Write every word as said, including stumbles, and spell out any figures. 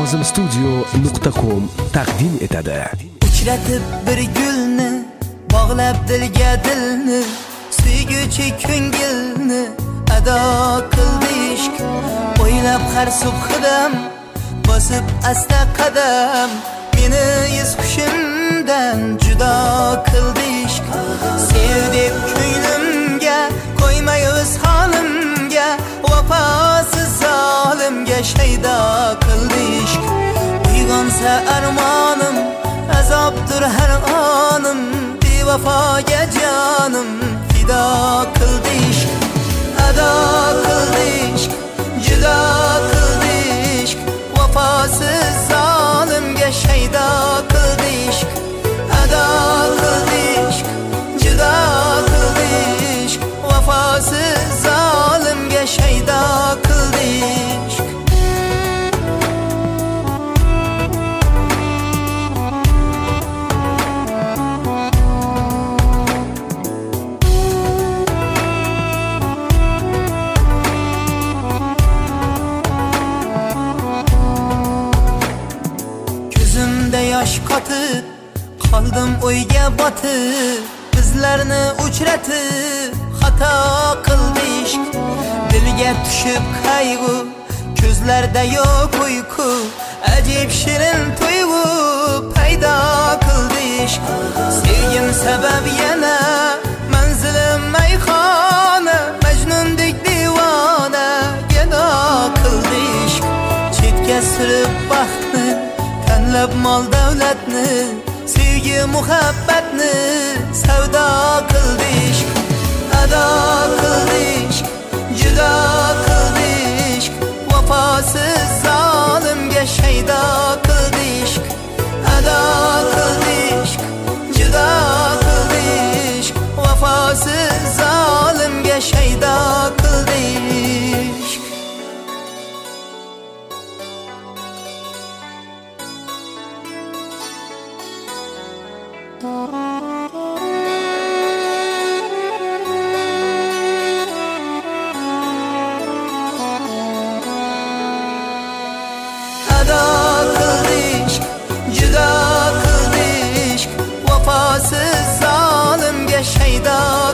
nazm studio nuqta com taqdim etadi. Uchratib bir gulni, bog'lab dilga dilni, suyguchi ko'ngilni ado qildi ishq. O'ylab har subhidam, bosib asta qadam, meni iz hushimdan judo qildi ishq. Sev deb ko'nglimga, qo'ymay o'z holimga, vafosiz zolimga shaydo qildi ishq. Uyg'onsa armonim, azobdir har onim, bevafoga jonim fido qildi ishq. Ado qildi ishq, judo qildi ishq, vafosiz zolimga shaydo qildi ishq. Ado qildi ishq, judo qildi ishq, vafosiz zolimga shaydo qildi ishq. Yosh qotib qoldim o'yga botib, bizlarni uchratib xato qildi ishq. Dilga tushib qayg'u, ko'zlarda yo'q uyqu, ajib shirin tuyg'u paydo qildi ishq. Sevgim sabab yana manzilim mayxona, majnundek divona gado qildi ishq. Chetga surib baxtni, tanlab mol davlatni, sevgi muhabbatni savdo qildi ishq. Ado qildi ishq, judo qildi ishq, vafosiz zolimga shaydo qildi ishq. Ado qildi ishq, judo qildi ishq, vafosiz zolimga shaydo qildi ishq. Ado qildi ishq, judo qildi ishq, vafosiz zolimga shaydo